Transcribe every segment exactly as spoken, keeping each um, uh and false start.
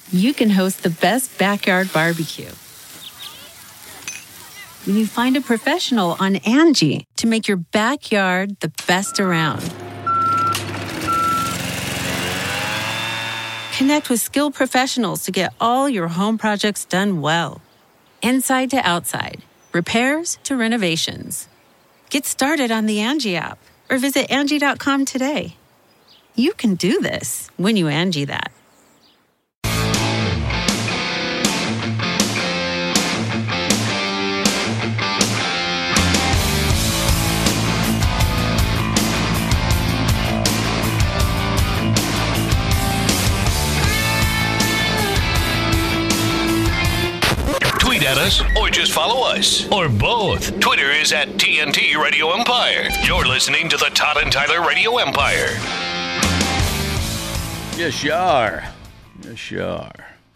you can host the best backyard barbecue. When you find a professional on Angie to make your backyard the best around. Connect with skilled professionals to get all your home projects done well. Inside to outside, repairs to renovations. Get started on the Angie app or visit Angie dot com today. You can do this when you Angie that. Tweet at us or just follow us. Or both. Twitter is at T N T Radio Empire. You're listening to the Todd and Tyler Radio Empire. Yes, you are. Yes, you are.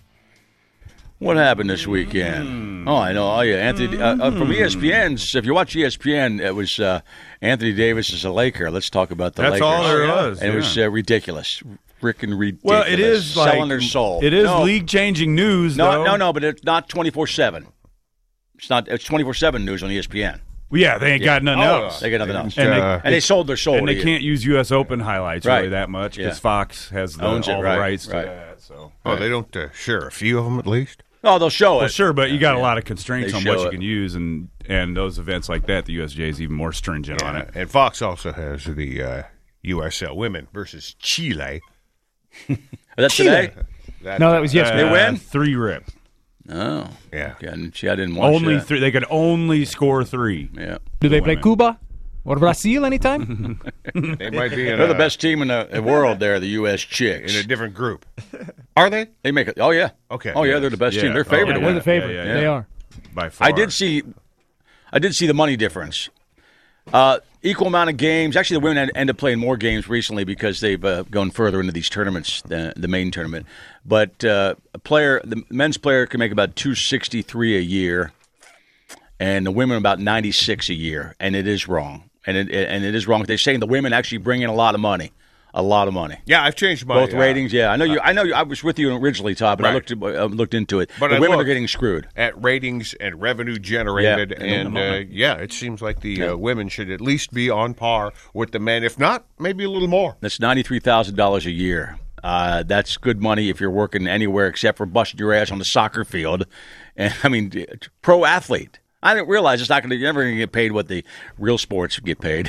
What happened this weekend? Mm. Oh, I know. Oh, yeah. Anthony uh, uh, from E S P N's. If you watch E S P N, it was uh, Anthony Davis is a Laker. Let's talk about the That's Lakers. That's all there was. And yeah. It was uh, ridiculous. Freaking ridiculous. Well, it is selling like, their soul. It is no. league-changing news, no, though. No, no, but it's not twenty-four seven. It's not. It's twenty-four seven news on E S P N. Well, yeah, they ain't yeah. got nothing oh, else. They got nothing else. And, uh, they, and they sold their soul. And they you. can't use U S Open highlights right. really that much because yeah. Fox has the, Owns all it, right. the rights right. to that. So. Oh, right. They don't uh, share a few of them at least? Oh, they'll show well, it. Sure, but you got yeah. a lot of constraints They on what you it. can use, and, and those events like that, the U S J is even more stringent yeah. on it. And Fox also has the uh, U S L Women versus Chile. That's today? That, no, that was yesterday. Uh, they win? Three rip. Oh. Yeah. yeah. See, I didn't watch only that. three. They could only score three. Yeah. Do they play Cuba or Brazil anytime? They might be in They're a, the best team in the world there, the U S Chicks. In a different group. Are they? They make it. Oh, yeah. Okay. Oh, yeah, yes. they're the best yeah. team. They're favored. Oh, yeah, we're the favorite. Yeah, yeah, yeah. They are. By far. I did see I did see the money difference. Uh, equal amount of games. Actually, the women end up playing more games recently because they've uh, gone further into these tournaments, the, the main tournament. But uh, a player, the men's player can make about two sixty-three a year, and the women about ninety-six a year. And it is wrong. And it and it is wrong. They're saying the women actually bring in a lot of money. A lot of money. Yeah, I've changed my both uh, ratings. Yeah, I know you. I know you. I was with you originally, Todd, but right. I looked uh, looked into it. But the I women are looked getting screwed at ratings and revenue generated, yeah, and uh, yeah, it seems like the yeah. uh, women should at least be on par with the men. If not, maybe a little more. That's ninety three thousand dollars a year. Uh, that's good money if you're working anywhere except for busting your ass on the soccer field. And I mean, pro athlete. I didn't realize it's not going to. You're never going to get paid what the real sports get paid.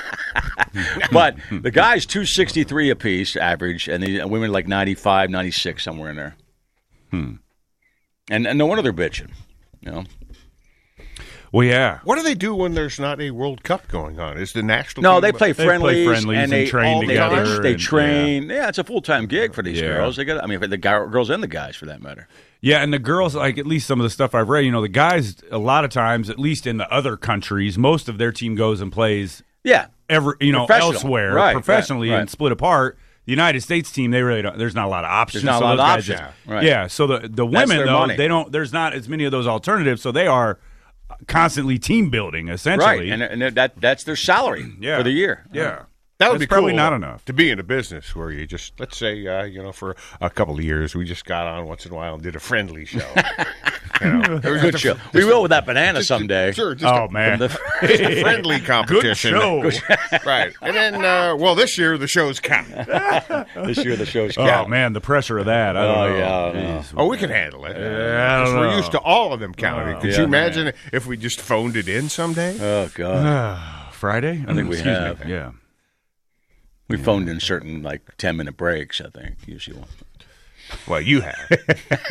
But the guys two sixty three apiece average, and the women like ninety five, ninety six somewhere in there. Hmm. And and no wonder they're bitching. You know. Well, yeah. What do they do when there's not a World Cup going on? Is the national no? team They play friendlies, they play friendlies and, and they train all together. They, they and, train. Yeah. yeah, it's a full time gig for these yeah. girls. They got. I mean, for the girls and the guys, for that matter. Yeah, and the girls, like at least some of the stuff I've read, you know, the guys, a lot of times, at least in the other countries, most of their team goes and plays. Yeah, every you know elsewhere right, professionally right, right. and split apart. The United States team, they really don't. There's not a lot of options. There's not so a lot of guys options. Just, right. Yeah, so the the women though, money. they don't. There's not as many of those alternatives, so they are constantly team building essentially. Right, and, and that that's their salary yeah. for the year. Yeah. That would That's be probably cool, not uh, enough to be in a business where you just, let's say, uh, you know, for a couple of years, we just got on once in a while and did a friendly show. You know, good a, show. We will with that banana someday. Sure. Just oh a, man, just a friendly competition. Good show. Right, and then uh, well, this year the shows count. This year the shows count. Oh man, the pressure of that. I don't oh know. yeah. Oh, we can handle it. Yeah, I don't we're know. used to all of them counting. Oh, Could yeah, you imagine man. if we just phoned it in someday? Oh god. Friday? I think we Excuse have. Me. Yeah. We phoned in certain like ten minute breaks. I think usually. Well, you have.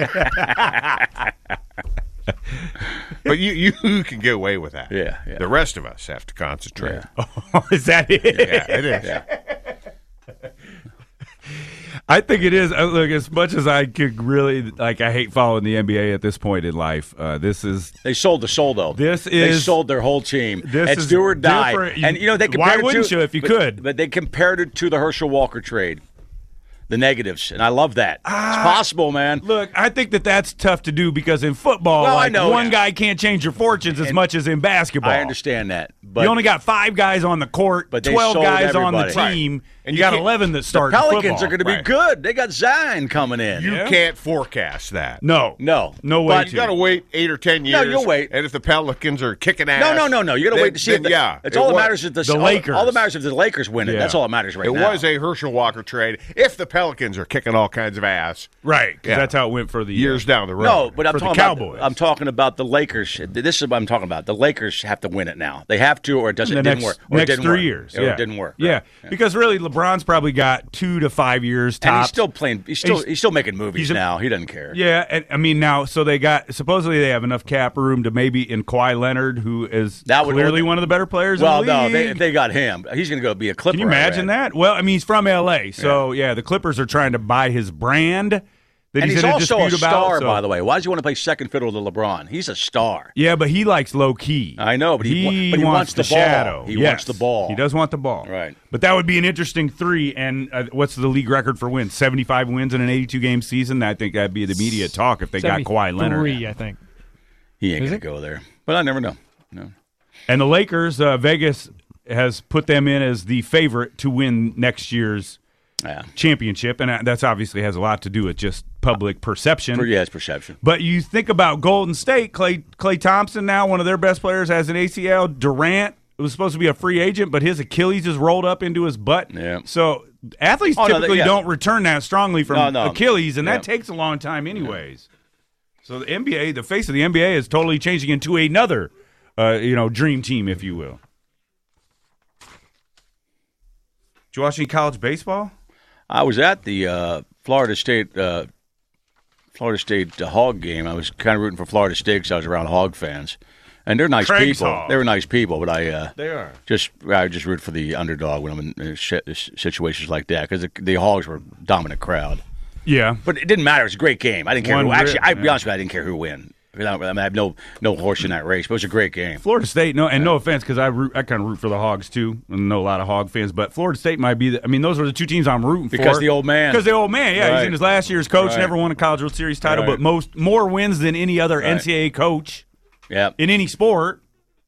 But you, you can get away with that. Yeah, yeah. The rest of us have to concentrate. Yeah. Oh, is that it? Yeah, it is. Yeah. I think it is. uh, Look, as much as I could really like, I hate following the N B A at this point in life. Uh, this is They sold the soul though. This they is- sold their whole team. this It's is do or die. different. And you know they Why compared it wouldn't to, you if you but- could? But they compared it to the Herschel Walker trade. The negatives, and I love that. Ah, it's possible, man. Look, I think that that's tough to do because in football, Well, I like, know one that. guy can't change your fortunes as And much as in basketball. I understand that, but you only got five guys on the court, But they twelve sold guys on the everybody. team, And you got can't- eleven that start. The Pelicans football. are going to be Right. good. They got Zion coming in. You Yeah. can't forecast that. No, No. no way. But you got to wait eight or ten No, years. you'll wait. And if the Pelicans are kicking ass, No, no, no, no. You got to then- wait to see. then, if the, yeah, it's it all that was- matters is the, The all, Lakers. All that matters is if the Lakers win it. Yeah. That's all that matters right It now. was a Herschel Walker trade. If the Pelicans are kicking all kinds of ass right. 'Cause Yeah. that's how it went for the years uh, down the road. No, but I'm For the talking Cowboys. about. I'm talking about the Lakers. This is what I'm talking about. The Lakers have to win it now. They have to, or it doesn't. the It didn't next, work. Or it next didn't three work. years. Or yeah. it didn't work. Yeah. Right. Because really, LeBron's probably got two to five years tops. And he's still playing. He's still. He's- He's, still making movies he's a- now. He doesn't care. Yeah, and I mean now, so they got supposedly they have enough cap room to maybe in Kawhi Leonard, who is That would- clearly one of the better players. Well, in the no, league. they, if they got him, he's going to go be a Clipper. Can you imagine I read. that? Well, I mean, he's from L A, so yeah, the Clippers are trying to buy his brand. That And he's, he's in a also a dispute star, about, so- by the way. Why does he want to play second fiddle to LeBron? He's a star. Yeah, but he likes low key. I know, but he wa- but he wants the ball. shadow. He Yes, wants the ball. He does want the ball. Right. But that would be an interesting three. And uh, what's the league record for wins? seventy-five wins in an eighty-two game season. I think that'd be the immediate talk if they got Kawhi Leonard. Three, I think. He ain't Is going to it? go there. But I never know. No. And the Lakers, uh, Vegas has put them in as the favorite to win next year's Yeah. championship, and that's obviously has a lot to do with just public perception. Yeah, it's perception. But you think about Golden State, Clay Clay Thompson now, one of their best players, has an A C L. Durant was supposed to be a free agent, but his Achilles is rolled up into his butt. Yeah. So athletes Oh, no, they- typically yeah. don't return that strongly from No, no. Achilles, and Yeah. that takes a long time anyways. So the N B A, the face of the N B A is totally changing into another, uh, you know, dream team, if you will. Did you watch any college baseball? I was at the uh, Florida State uh, Florida State uh, Hog game. I was kind of rooting for Florida State because I was around Hog fans, and they're nice Craig's people. Hog. They were nice people, but I uh, They are. just I just root for the underdog when I'm in uh, sh- situations like that because the, the Hogs were a dominant crowd. Yeah. But it didn't matter. It was a great game. I didn't care One who. Actually, rip, I'll be yeah. honest with you, I didn't care who win. I mean, I have no no horse in that race, but it was a great game. Florida State, no, and no offense, because I root, I kind of root for the Hogs too, and know a lot of Hog fans. But Florida State might be. The, I mean, those are the two teams I'm rooting for Because the old man. Because the old man, yeah, he's Right. in his last year's coach, Right. never won a College World Series title, Right. but most more wins than any other N C double A coach Yeah, in any sport.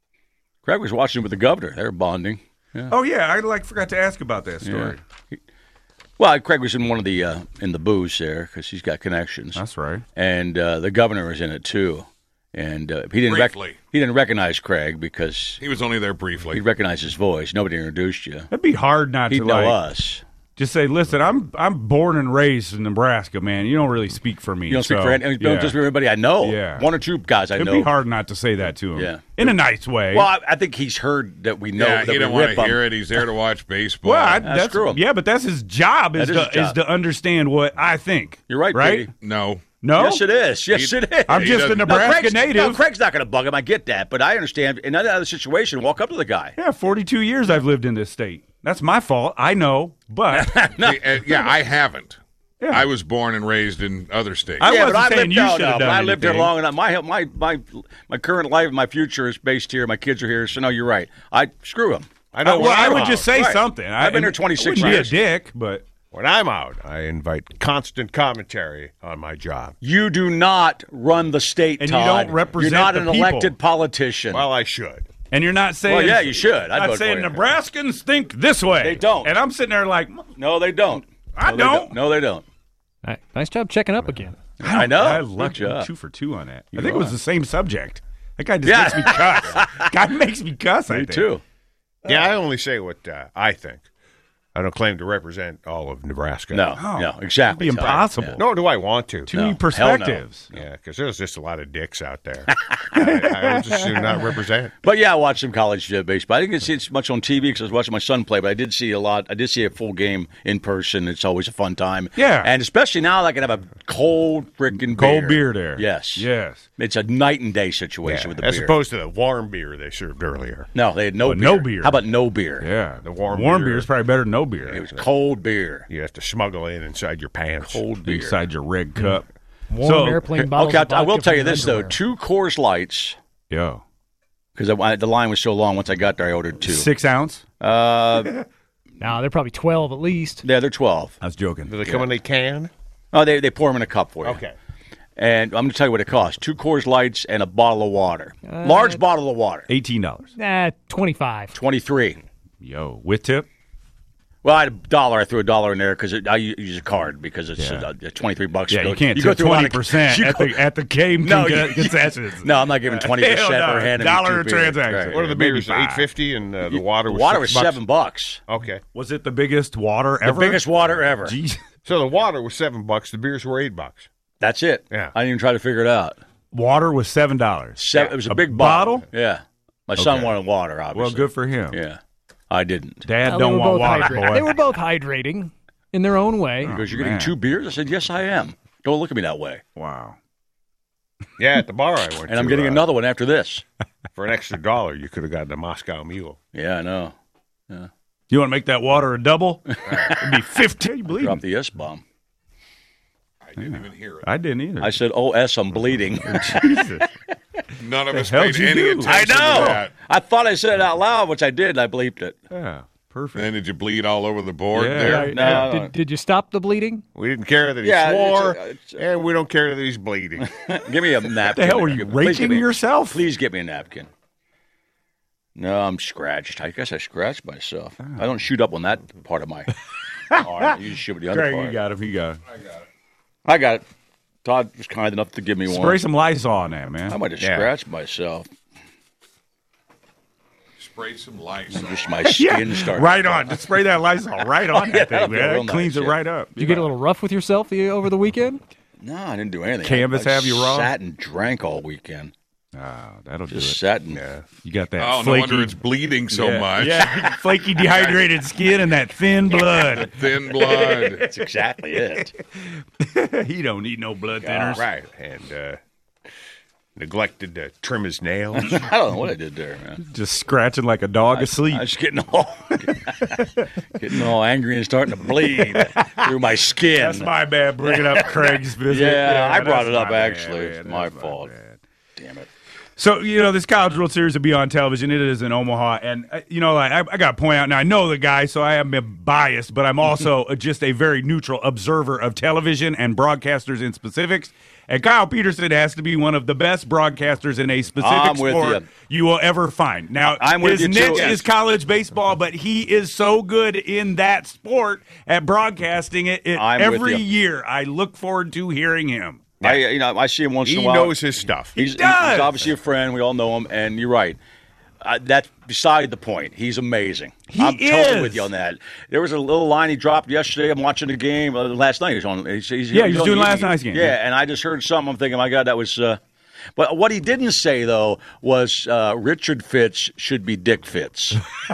Craig was watching with the governor. They were bonding. Yeah. Oh yeah, I like forgot to ask about that story. Yeah. Well, Craig was in one of the uh, in the booths there because he's got connections. That's right. And uh, the governor was in it too. And uh, he didn't rec- Briefly. he didn't recognize Craig because He was only there he briefly. recognized his voice. Nobody introduced you. It'd be hard not He'd to know like us. just say, "Listen, I'm I'm born and raised in Nebraska, man. You don't really speak for me. You don't speak so, for any, you don't yeah. just for everybody I know. Yeah. One or two guys I It'd know. be hard not to say that to him. Yeah. in a nice way. Well, I, I think he's heard that we know yeah, that he we didn't want rip to him. hear it. He's there to watch baseball. Well, I, Uh, that's screw him. yeah, but that's his job is That is to his job. is to understand what I think. You're right, right? Petey. no. No, Yes, it is. Yes, He- it is. I'm He just a doesn't- No, Nebraska Craig's, native. No, Craig's not going to bug him. I get that, but I understand. In another situation, walk up to the guy. Yeah, forty-two years I've lived in this state. That's my fault. I know, but See, uh, yeah, I haven't. Yeah. I was born and raised in other states. I yeah, wasn't but I saying lived, you no, should have no, but done I lived here anything. long enough. My my my my current life, my future is based here. My kids are here, so no, you're right. I screw them. I know. Uh, well, when I I'm would out, just say Right. something. I've been I, here twenty-six I wouldn't years. be a dick, but when I'm out, I invite constant commentary on my job. You do not run the state, And you Todd. don't represent You're not the an people. elected politician. Well, I should. and you're not saying. Well, yeah, you should. I'd Not vote saying for you. Nebraskans think this way. They don't. And I'm sitting there like, no, they don't. I no, they don't. No, they don't. Ni- Nice job checking up again. I know. I Good lucked job. two for two on that. You I think it was are. the same subject. That guy just Yeah. makes me cuss. Guy makes me cuss. I Me think. too. Yeah, I only say what uh, I think. I don't claim to represent all of Nebraska. No, Oh, no, exactly. It'd be Todd. impossible. Nor do I want to. Too No, many hell no. perspectives. Yeah, because there's just a lot of dicks out there. I, I would just soon not represent. But yeah, I watched some college uh, baseball. I didn't see it much on T V because I was watching my son play, but I did see a lot. I did see a full game in person. It's always a fun time. Yeah. And especially now I can have a cold freaking Cold beer there. Yes. Yes. It's a night and day situation Yeah, with the as beer. opposed to the warm beer they served earlier. no, they had no But beer. no beer. How about no beer? Yeah. The warm warm beer. beer is probably better than no beer. It was cold beer. You have to smuggle in inside your pants. Cold beer. Inside your red cup. Warm So- airplane bottles. Okay, of I, I will vodka tell from you your this though: underwear. two Coors Lights Yo. because the line was so long. Once I got there, I ordered two. Six ounce? Uh, Nah, they're probably twelve at least. yeah, they're twelve. I was joking. Do they come in a can? Oh, they they pour them in a cup for you. Okay. And I'm going to tell you what it costs: two Coors Lights and a bottle of water, large bottle of water, eighteen dollars. Nah, twenty-five. twenty-three. Yo. With tip? Well, I had a dollar. I threw a dollar in there because I use a card because it's Yeah. uh, twenty-three bucks. Yeah, go, you can't you do go through a lot twenty of- percent you at go- the at the game No, con- you- concessions. No, I'm not giving twenty percent Hell no. for handing Dollar me a two beers. transaction. Right. What are the Maybe beers? five. eight fifty and uh, the water The was water six was bucks? seven bucks. Okay. Was it the biggest water ever? The biggest water ever. Jeez. So the water was seven bucks. The beers were eight bucks. That's it. Yeah. I didn't even try to figure it out. Water was seven dollars. Seven, It was a, A big bottle? Yeah. My son Okay. wanted water, obviously. Well, good for him. Yeah. I didn't. Dad Well, they don't were want both water, hydrating. boy. They were both hydrating in their own way. He goes, you're Oh, getting man. two beers? I said, yes, I am. Don't look at me that way. Wow. Yeah, at the bar I went And I'm to, getting uh, another one after this. For an extra dollar, you could have gotten a Moscow Mule. Yeah, I know. You want to make that water a double? It'd be fifteen. You believe Drop me? the S-bomb. I didn't even hear it. I didn't either. I said, oh, S, I'm bleeding. Jesus. None of us hell paid did you any do? attention I to know. that. I thought I said it out loud, which I did, and I bleeped it. Yeah, perfect. Then did you bleed all over the board Yeah. there? Right. No. Did, did you stop the bleeding? We didn't care that he Yeah, swore, it's a- it's a- and we don't care that he's bleeding. Give me a napkin. What the hell were you Please give raking me- yourself? Please get me a napkin. No, I'm scratched. I guess I scratched myself. I don't shoot up on that part of my arm. You just shoot with the other Greg, part. you got him. You got him. I got it. Todd was kind enough to give me Spray one. some Lysol on that, man. I might have Yeah. scratched myself. Spray some lights. Just my skin started. Right on. Just spray that Lysol right on Yeah, that that'll thing, feel man. real It cleans nice, it yeah. right up. Did you get a little rough with yourself the, over the weekend? No, I didn't do anything. Canvas I, I have you raw? Sat and drank all weekend. Ah, that'll do Just it. sat and Yeah. You got that Oh, no flaky, wonder it's bleeding so yeah, much. Yeah, flaky, dehydrated skin and that thin blood. Thin blood. That's exactly it. He don't need no blood thinners. Right. And uh, neglected to trim his nails. I don't know what I did there, man. Just scratching like a dog asleep. I was getting all getting all angry and starting to bleed through my skin. That's my bad bringing up Craig's visit. Yeah, I brought that's it up, my bad, actually. man. It's my That's fault. bad. Damn it. So, you know, this College World Series will be on television. It is in Omaha. And, uh, you know, I, I got to point out, now I know the guy, so I am biased, but I'm also just a very neutral observer of television and broadcasters in specifics. And Kyle Peterson has to be one of the best broadcasters in a specific I'm with sport you. you will ever find. Now, I'm with his you, too. niche Yes. is college baseball, but he is so good in that sport at broadcasting it. it I'm with every you. year, I look forward to hearing him. I, you know, I see him once in He a while. knows his stuff. He's, does. he's obviously a friend. We all know him, and you're right. Uh, that's beside the point. He's amazing. He I'm totally is. with you on that. There was a little line he dropped yesterday. I'm watching the game uh, last night. He was on. He's, he's, Yeah, he was on doing the last evening. night's game, Yeah, yeah. and I just heard something. I'm thinking, my God, that was. Uh, but what he didn't say though was uh, Richard Fitz should be Dick Fitz.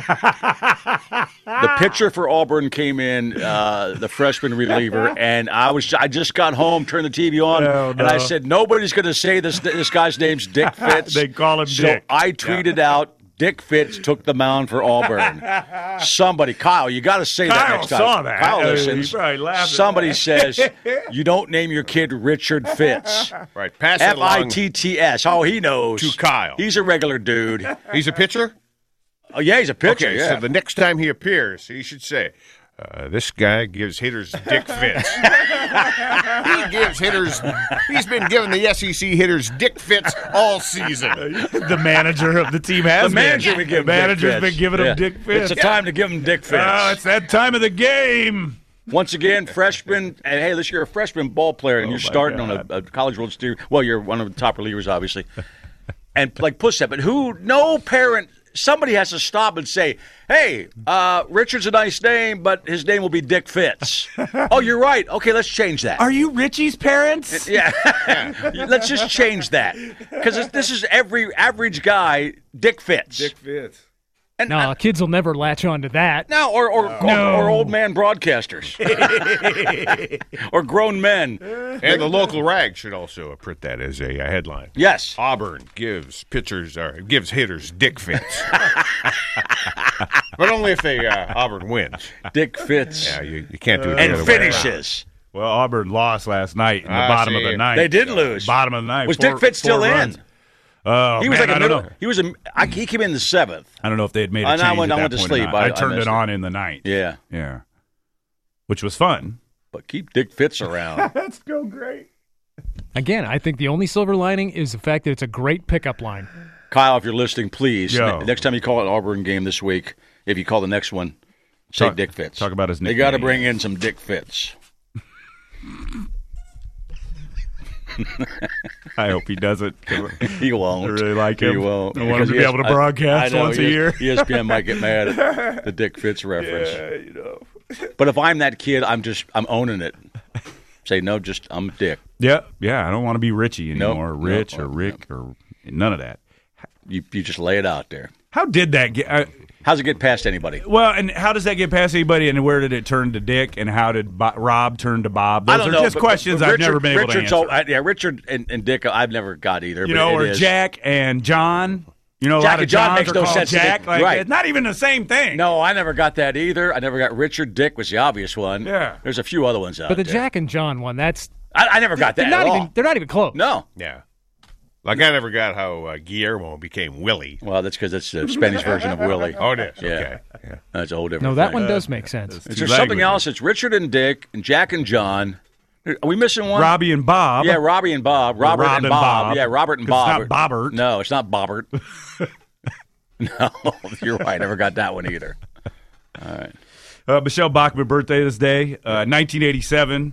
The pitcher for Auburn came in, uh, the freshman reliever, and I was I just got home, turned the T V on, Oh, and I no. said nobody's going to say this. This guy's name's Dick Fitz. They call him so Dick. I tweeted out. Dick Fitz took the mound for Auburn. Somebody, Kyle, you got to say that Kyle next time. saw that. Kyle Uh, he listens. probably laughed at Somebody that. says, you don't name your kid Richard Fitz. Right. Pass it F I along. T T S. Oh, he knows. To Kyle. He's a regular dude. He's a pitcher? Oh, yeah, he's a pitcher. Okay, yeah. so the next time he appears, he should say, uh, this guy gives hitters Dick Fitz. He gives hitters, he's been giving the S E C hitters Dick Fitz all season. The manager of the team has the manager been. would give him The manager's Dick been Fitz. giving him Yeah. Dick Fitz. It's the time to give him Dick Fitz. Oh, it's that time of the game. Once again, freshman, and hey, listen, you're a freshman ball player, and Oh, you're my starting God. on a, a College World Series. Well, you're one of the top relievers, obviously, and like push that. But who? No parent. Somebody has to stop and say, "Hey, uh, Richard's a nice name, but his name will be Dick Fitz." Oh, you're right. Okay, let's change that. Are you Richie's parents? Yeah, let's just change that because this is every average guy, Dick Fitz. Fitz. And No, kids will never latch on to that. No, or or, No. or old man broadcasters, or grown men. And the local rag should also print that as a, uh headline. Yes, Auburn gives pitchers or gives hitters Dick Fitz. But only if they uh, Auburn wins. Dick Fitz Yeah, you, you can't do it the and other way around. finishes. Well, Auburn lost last night in the Ah, bottom see. of the ninth. They did lose. Bottom of the ninth. Was Four- Dick Fitz still four in? runs. Oh, He was man, like a I don't middle. know. He was a. I, he came in the seventh. I don't know if they had made a And change I went- at I that went to point or sleep. not. I- I, I turned missed it it. on in the ninth. Yeah, Yeah. Which was fun. but keep Dick Fitz around. That's go great. Again, I think the only silver lining is the fact that it's a great pickup line. Kyle, if you're listening, please Yo. ne- next time you call an Auburn game this week, if you call the next one, Say Talk- Dick Fitz. talk about his They got to nickname. bring in some Dick Fitz. I hope he doesn't. He won't. I really like him. He won't. I want him to be Because able to I- broadcast I know, once a E S- year. E S P N might get mad at the Dick Fitz reference. Yeah, you know. But if I'm that kid, I'm just I'm owning it. Say no, just I'm Dick. Yeah, yeah. I don't want to be Richie Nope, anymore. Rich nope, or Rick or none of that. You you just lay it out there. How did that get? Uh, How's it get past anybody? well, and how does that get past anybody? And where did it turn to Dick? And how did Bo- Rob turn to Bob? Those I don't are know. just but- questions but I've never Richard- been able Richard's to answer. all- I- yeah, Richard and, and Dick, I've never got either. you but know, it or is. Jack and John. You know, a Jack lot of and John Johns makes are no called sense to me. Jack. Like, Right. It's not even the same thing. No, I never got that either. I never got Richard. Dick was the obvious one. Yeah. There's a few other ones out But the there. Jack and John one, that's I, I never got that they're not at even all. they're not even close. No. Yeah. Like I never got how uh, Guillermo became Willie. Well, that's because it's the Spanish version of Willie. Oh, it is. Yeah. Okay. Yeah. That's a whole different No, that thing. one does make sense. Is Two there something languages. else? It's Richard and Dick and Jack and John. Are we missing one? Robbie and Bob. Yeah, Robbie and Bob. Robert Rob and and Bob. Bob. Yeah, Robert and 'Cause Bob. it's not Bobbert. No, it's not Bobbert. No, you're right. I never got that one either. All right. Uh, Michelle Bachmann birthday this day, uh, nineteen eighty-seven.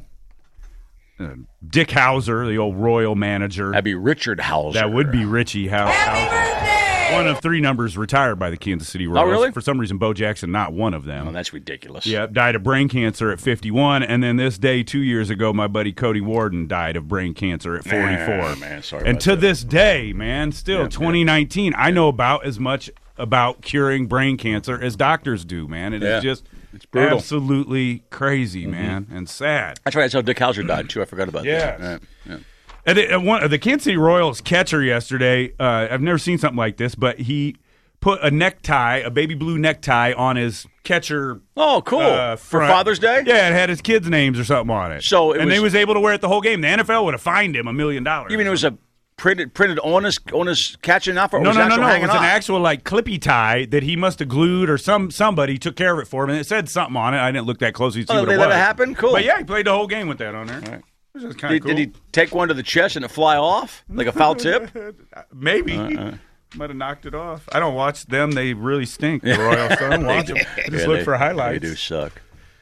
Uh, Dick Hauser, the old Royal manager. That'd be Richard Hauser. That would be Richie Hau- Hauser. One of three numbers retired by the Kansas City Royals. Oh, really? For some reason, Bo Jackson, not one of them. Oh, that's ridiculous. Yeah, died of brain cancer at fifty-one. And then this day, two years ago, my buddy Cody Warden died of brain cancer at forty-four. Ah, man, sorry and about to that. this day, man, still Yeah, twenty nineteen, I know about as much about curing brain cancer as doctors do, man. It is Yeah, just it's brutal. absolutely crazy, man, and sad. That's right. That's how Dick Hauser died, too. I forgot about Yes. that. Right. Yeah. And it, and one, the Kansas City Royals catcher yesterday, uh, I've never seen something like this, but he put a necktie, a baby blue necktie, on his catcher. Oh, cool. uh, For front. Father's Day? Yeah, it had his kids' names or something on it. So it and was- they was able to wear it the whole game. The N F L would have fined him a million dollars. You mean it was a printed printed on his, on his catching outfit? Or No, was no, it no, actual no. It hanging was an off? actual like clippy tie that he must have glued, or some somebody took care of it for him, and it said something on it. I didn't look that closely to see Oh, what they it let was. it happen? Cool. But yeah, he played the whole game with that on there. Right. Which is kind of Did, cool. did he take one to the chest and it fly off like a foul tip? Maybe. Uh-uh. Might have knocked it off. I don't watch them. They really stink, the Royals. So I don't watch them. I just Yeah, look they- for highlights. They do suck.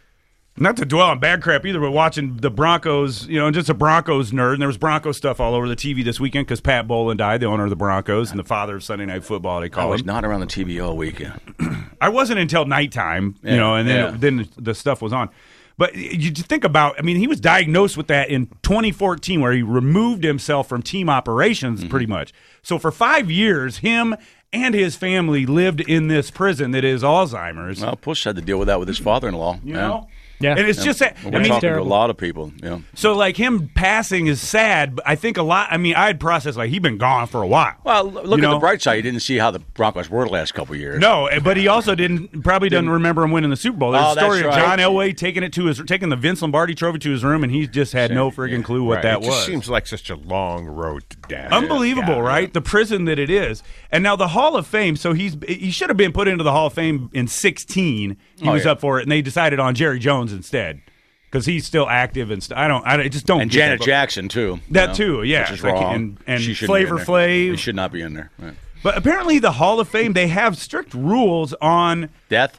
Not to dwell on bad crap either, but watching the Broncos, you know, just a Broncos nerd. And there was Broncos stuff all over the T V this weekend because Pat Bowlen died, the owner of the Broncos and the father of Sunday Night Football, they I call was him. not around the T V all weekend. I wasn't until nighttime, you Yeah, know, and then yeah. then the stuff was on. But you just think about, I mean, he was diagnosed with that in twenty fourteen, where he removed himself from team operations Mm-hmm. pretty much. So for five years, him and his family lived in this prison that is Alzheimer's. Well, Push had to deal with that with his father-in-law. you yeah. know? Yeah. And it's just that, We're I mean, talking to a terrible. lot of people. Yeah. so like him passing is sad, but I think a lot, I mean, I had processed like he'd been gone for a while. Well, look You at know? the bright side. You didn't see how the Broncos were the last couple of years. No, but he also didn't probably doesn't remember him winning the Super Bowl. There's Oh, a story that's of right. John Elway taking it to his taking the Vince Lombardi trophy to his room, and he just had no friggin' clue what Right. that It just was. seems like such a long road to death. Unbelievable, Yeah. right? The prison that it is. And now the Hall of Fame, so he's he should have been put into the Hall of Fame in sixteen. He Oh, was yeah. up for it, and they decided on Jerry Jones instead because he's still active and st- I don't I just don't And get Janet that. Jackson, too. you That know, too, yeah. Which is Like, wrong. and- and She shouldn't be in Flavor there. Flav. She should not be in there. Right. But apparently the Hall of Fame, they have strict rules on Death?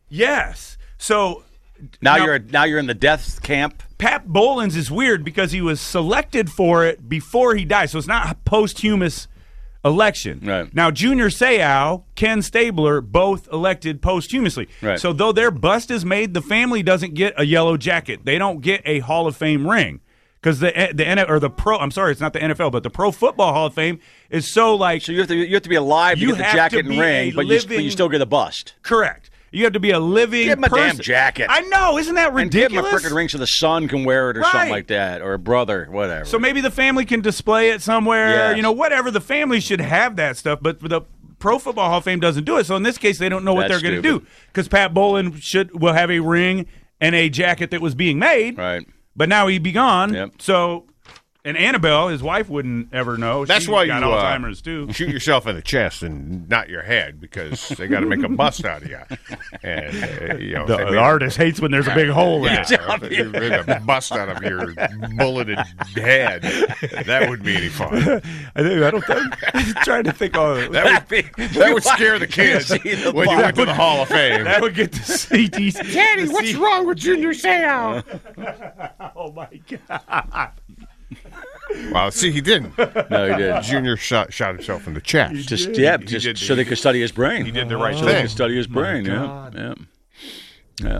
yes. So Now, Now- you're now you're in the death camp. Pat Bowlen's is weird because he was selected for it before he died, so it's not a posthumous election. Right. Now, Junior Seau, Ken Stabler, both elected posthumously. Right. So though their bust is made, the family doesn't get a yellow jacket. They don't get a Hall of Fame ring. Because the the N or the pro, I'm sorry, it's not the N F L, but the Pro Football Hall of Fame is so like So you have to you have to be alive You to get the have jacket to and be ring, a but you, but living- you still get a bust. correct. You have to be a living Give him a damn person. jacket. I know, isn't that And give him a ridiculous? frickin' ring so the son can wear it or Right. something like that, or a brother, whatever. So maybe the family can display it somewhere, Yes. you know, whatever. The family should have that stuff, but the Pro Football Hall of Fame doesn't do it. So in this case, they don't know what That's they're going to stupid. do because Pat Bowlen should will have a ring and a jacket that was being made, right. but now he'd be gone. Yep. So And Annabelle, his wife, wouldn't ever know. That's She why got you uh, Alzheimer's too. shoot yourself in the chest and not your head because they got to make a bust out of you. And uh, you know, The, they the made- artist hates when there's a big hole in Yeah, it. if you made a bust out of your bulleted head. That wouldn't be any fun. I, think, I don't think. I'm trying to think. Oh, That would be that would scare the kids see the when you bomb. went to the Hall of Fame. that would get the C T. Daddy, what's wrong with Junior Seau? Oh my god! Well, see, he didn't. No, he did. Junior shot, shot himself in the chest. Just yeah, He just did- so they could study his brain. He did the right so they thing. could study his brain. Yeah, yeah. Yeah.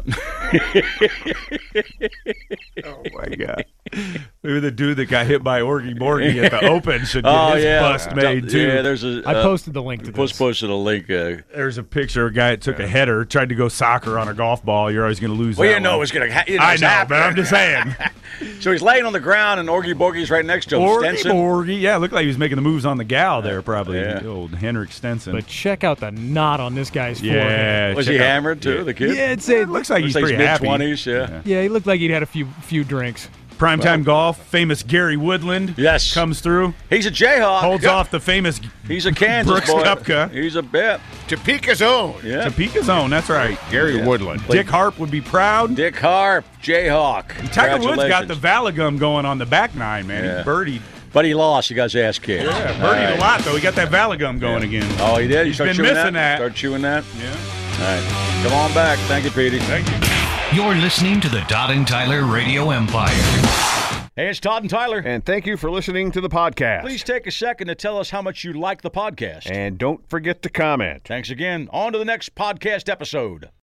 Oh my god! Maybe the dude that got hit by Orgy Borgy at the Open should get Oh his yeah, bust made too. Yeah, there's a. I uh, posted the link to Post this. posted a link. Uh, There's a picture of a guy that took a header, tried to go soccer on a golf ball. You're always going to lose. well, that you know one. it's gonna. Ha- you know I it's know, happening. but I'm just saying. So he's laying on the ground, and Orgy Borgy's right next to him. Orgy Stenson. Borgy, yeah, looked like he was making the moves on the gal there, probably. Yeah. The old Henrik Stenson. But check out the knot on this guy's forehead. yeah, Was check he out- hammered too? The kid. Yeah, it's It it. looks like Looks he's like pretty mid happy. twenties. Yeah. Yeah, he looked like he'd had a few few drinks. Primetime golf, famous Gary Woodland. Yes. comes through, He's a Jayhawk. holds Yep. off the famous He's a Kansas Brooks boy. Koepka. He's a bit. Topeka's own. Yeah. Topeka zone. That's right. Gary Woodland. Dick Harp would be proud. Dick Harp, Jayhawk. Tiger Woods got the Congratulations. Valagum going on the back nine, man. Yeah. He birdied, But he lost. He got his ass kicked. yeah, All birdied right. a lot though. He got that Valagum going again. Oh, he did. You He's start been chewing missing that. Start chewing that. Yeah. All right. Come on back. Thank you, Petey. Thank you. You're listening to the Todd and Tyler Radio Empire. Hey, it's Todd and Tyler. And thank you for listening to the podcast. Please take a second to tell us how much you like the podcast. And don't forget to comment. Thanks again. On to the next podcast episode.